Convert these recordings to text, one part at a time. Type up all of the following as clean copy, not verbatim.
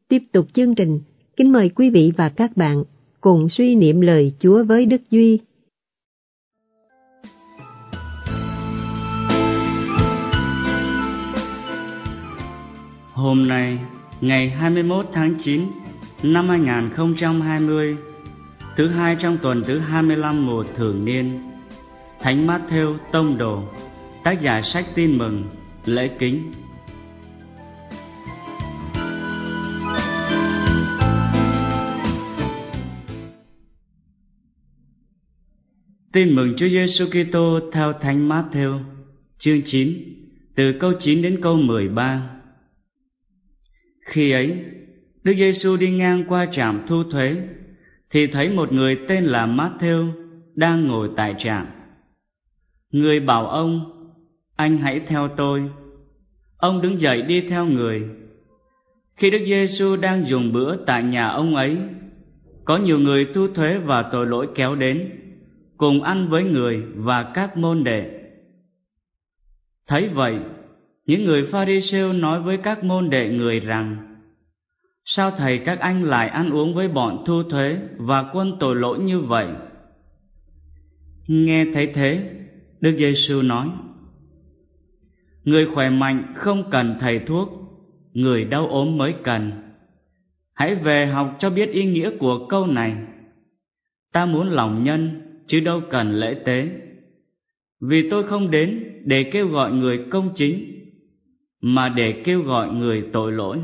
Tiếp tục chương trình, kính mời quý vị và các bạn cùng suy niệm lời Chúa với Đức Duy. Hôm nay, ngày 21 tháng 9 năm 2020, thứ hai trong tuần thứ 25 mùa thường niên, Thánh Mát-thêu tông đồ, tác giả sách Tin mừng, lễ kính. Tin mừng Chúa Giêsu Kitô theo Thánh Mát-thêu, chương 9, từ câu 9 đến câu 13. Khi ấy, Đức Giêsu đi ngang qua trạm thu thuế, thì thấy một người tên là Mát-thêu đang ngồi tại trạm. Người bảo ông: "Anh hãy theo tôi." Ông đứng dậy đi theo người. Khi Đức Giêsu đang dùng bữa tại nhà ông ấy, có nhiều người thu thuế và tội lỗi kéo đến, cùng ăn với người và các môn đệ. Thấy vậy, những người Pha-ri-siêu nói với các môn đệ người rằng: "Sao thầy các anh lại ăn uống với bọn thu thuế và quân tội lỗi như vậy?" Nghe thấy thế, Đức Giêsu nói: "Người khỏe mạnh không cần thầy thuốc, người đau ốm mới cần. Hãy về học cho biết ý nghĩa của câu này: Ta muốn lòng nhân, chứ đâu cần lễ tế. Vì tôi không đến để kêu gọi người công chính, mà để kêu gọi người tội lỗi."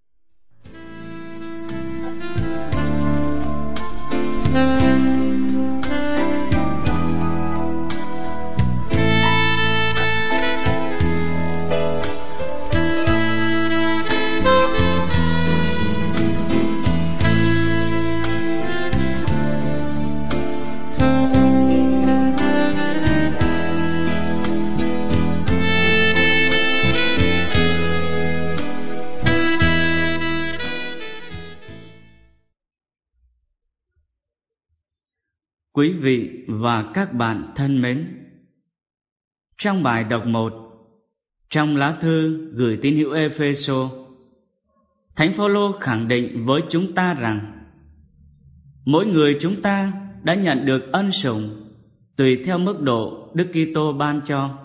Quý vị và các bạn thân mến, trong bài đọc 1 trong lá thư gửi tín hữu Ê-phê-sô, Thánh Phao-lô khẳng định với chúng ta rằng mỗi người chúng ta đã nhận được ân sủng tùy theo mức độ Đức Kitô ban cho.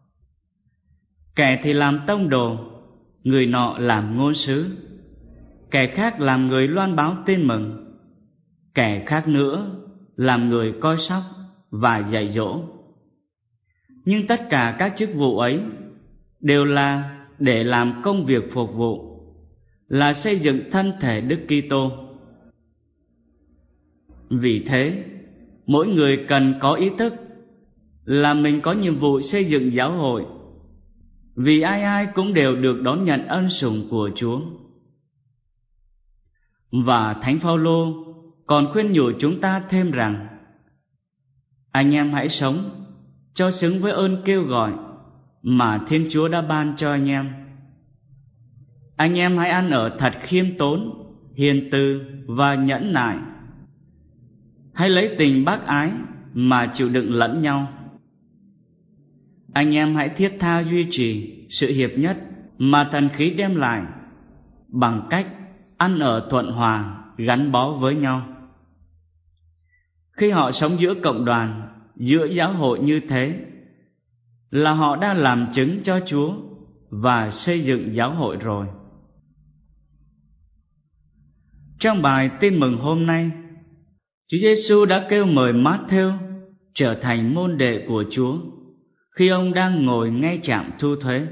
Kẻ thì làm tông đồ, người nọ làm ngôn sứ, kẻ khác làm người loan báo tin mừng, kẻ khác nữa làm người coi sóc và dạy dỗ. Nhưng tất cả các chức vụ ấy đều là để làm công việc phục vụ, là xây dựng thân thể Đức Kitô. Vì thế, mỗi người cần có ý thức là mình có nhiệm vụ xây dựng giáo hội, vì ai ai cũng đều được đón nhận ân sủng của Chúa. Và Thánh Phao-lô còn khuyên nhủ chúng ta thêm rằng: anh em hãy sống cho xứng với ơn kêu gọi mà Thiên Chúa đã ban cho anh em. Anh em hãy ăn ở thật khiêm tốn, hiền từ và nhẫn nại. Hãy lấy tình bác ái mà chịu đựng lẫn nhau. Anh em hãy thiết tha duy trì sự hiệp nhất mà thần khí đem lại, bằng cách ăn ở thuận hòa, gắn bó với nhau. Khi họ sống giữa cộng đoàn, giữa giáo hội như thế, là họ đã làm chứng cho Chúa và xây dựng giáo hội rồi. Trong bài tin mừng hôm nay, Chúa Giêsu đã kêu mời Mát-thêu trở thành môn đệ của Chúa khi ông đang ngồi ngay trạm thu thuế.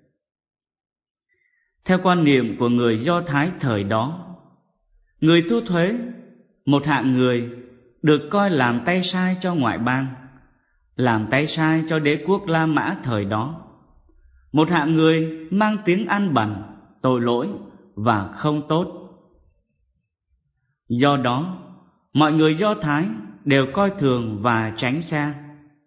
Theo quan niệm của người Do Thái thời đó, người thu thuế, một hạng người được coi làm tay sai cho ngoại bang, làm tay sai cho đế quốc La Mã thời đó, một hạng người mang tiếng ăn bẩn, tội lỗi và không tốt. Do đó, mọi người Do Thái đều coi thường và tránh xa.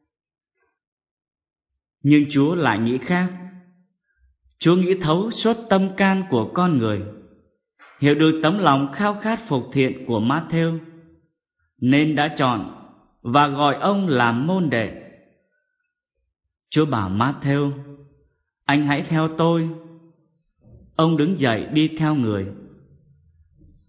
Nhưng Chúa lại nghĩ khác. Chúa nghĩ thấu suốt tâm can của con người, hiểu được tấm lòng khao khát phục thiện của Mát-thêu, nên đã chọn và gọi ông làm môn đệ. Chúa bảo Mát-thêu: "Anh hãy theo tôi." Ông đứng dậy đi theo người.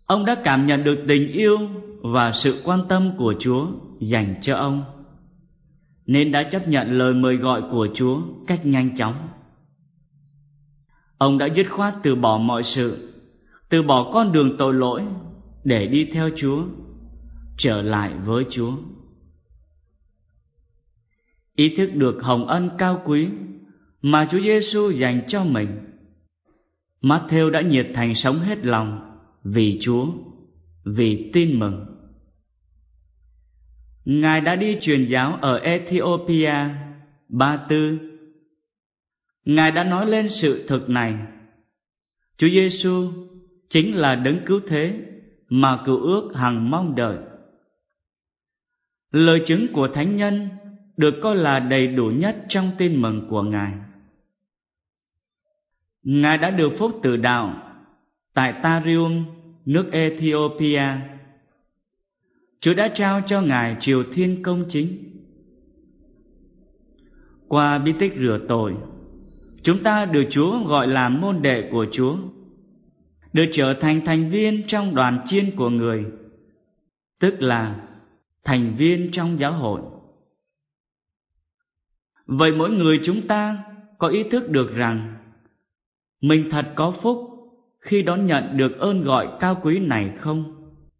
Ông đã cảm nhận được tình yêu và sự quan tâm của Chúa dành cho ông, nên đã chấp nhận lời mời gọi của Chúa cách nhanh chóng. Ông đã dứt khoát từ bỏ mọi sự, từ bỏ con đường tội lỗi để đi theo Chúa, trở lại với Chúa. Ý thức được hồng ân cao quý mà Chúa Giêsu dành cho mình, Mát-thêu đã nhiệt thành sống hết lòng vì Chúa, vì tin mừng. Ngài đã đi truyền giáo ở Ethiopia, Ba Tư. Ngài đã nói lên sự thực này: Chúa Giêsu chính là đấng cứu thế mà cựu ước hằng mong đợi. Lời chứng của thánh nhân được coi là đầy đủ nhất trong tin mừng của Ngài. Ngài đã được phúc tử đạo tại Tarium, nước Ethiopia. Chúa đã trao cho Ngài triều thiên công chính. Qua bí tích rửa tội, chúng ta được Chúa gọi là môn đệ của Chúa, được trở thành thành viên trong đoàn chiên của Người, tức là thành viên trong giáo hội. Vậy mỗi người chúng ta có ý thức được rằng mình thật có phúc khi đón nhận được ơn gọi cao quý này không?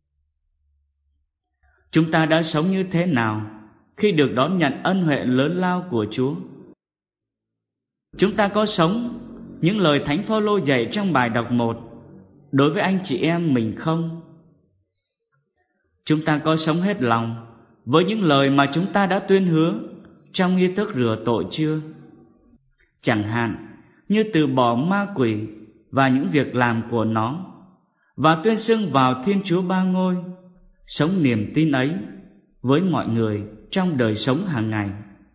Chúng ta đã sống như thế nào khi được đón nhận ân huệ lớn lao của Chúa? Chúng ta có sống những lời Thánh Phaolô dạy trong bài đọc 1 đối với anh chị em mình không? Chúng ta có sống hết lòng với những lời mà chúng ta đã tuyên hứa trong nghi thức rửa tội chưa? Chẳng hạn như từ bỏ ma quỷ và những việc làm của nó, và tuyên xưng vào Thiên Chúa Ba Ngôi, sống niềm tin ấy với mọi người trong đời sống hàng ngày.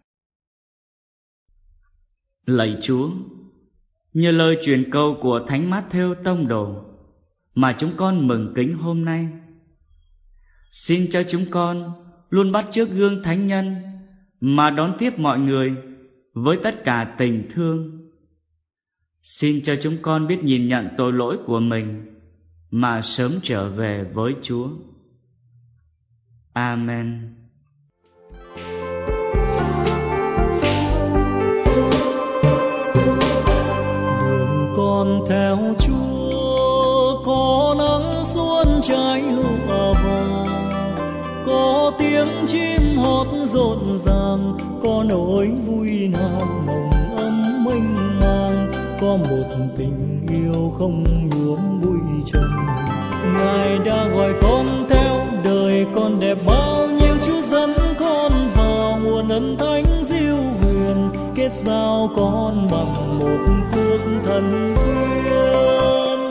Lạy Chúa, nhờ lời truyền cầu của Thánh Mát-thêu tông đồ mà chúng con mừng kính hôm nay, xin cho chúng con luôn bắt chước gương thánh nhân mà đón tiếp mọi người với tất cả tình thương. Xin cho chúng con biết nhìn nhận tội lỗi của mình mà sớm trở về với Chúa. Amen. Đường con theo Chúa, có nắng xuân trái lụa vàng, có tiếng chim hót rộn ràng, có nỗi vui nam nồng ấm mênh mang, có một tình yêu không nhuốm bụi trần. Ngài đã gọi con theo đời con đẹp bao nhiêu, Chúa dẫn con vào nguồn ân thánh diệu huyền, kết giao con bằng một phước thần duyên.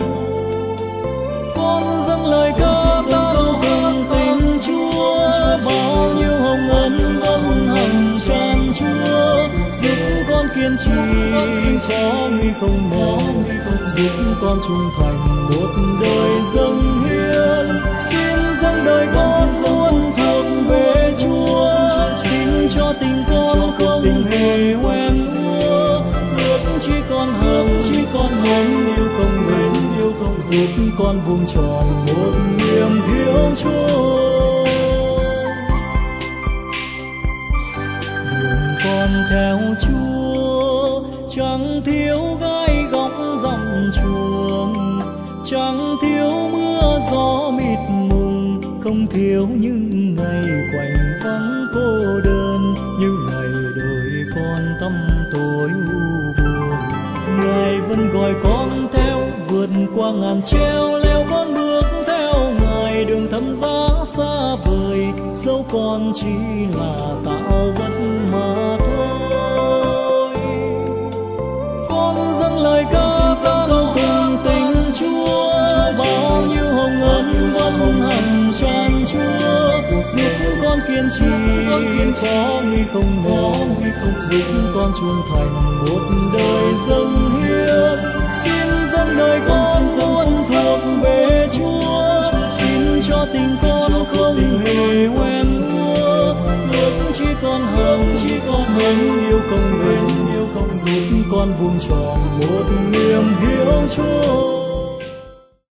Con dâng lời ca tao cùng tình Chúa, bao nhiêu hồng ân vâng hằng tràn Chúa, giúp con kiên trì khó nguy không nản, giúp con trung thành một đời dâng hiến. Xin dâng đời con luôn thuộc về Chúa, xin cho tình con không hề quen úa, ước chỉ con hờn yêu không bền, giúp con vuông tròn một niềm hiếu Chúa. Đường con theo Chúa chẳng thiếu gai góc dặm chuồng, chẳng thiếu mưa gió mịt mùng, không thiếu những ngày quạnh vắng cô đơn, như ngày đời con tăm tối u buồn. Ngài vẫn gọi con theo, vượt qua ngàn treo leo con bước theo Ngài, đường thăm giá xa vời, dẫu con chỉ là tạo vật mà thôi. Con dâng lời ca tao cùng tình Chúa, bao nhiêu hồng ân vâng hằng tràn Chúa, giúp con kiên trì khó nguy không nản, giúp con trung thành một đời dâng hiến. Xin dâng đời con luôn thuộc về Chúa, xin cho tình con không hề quen úa, ước chỉ con hờn yêu không bền, giúp con vuông tròn một niềm hiếu Chúa.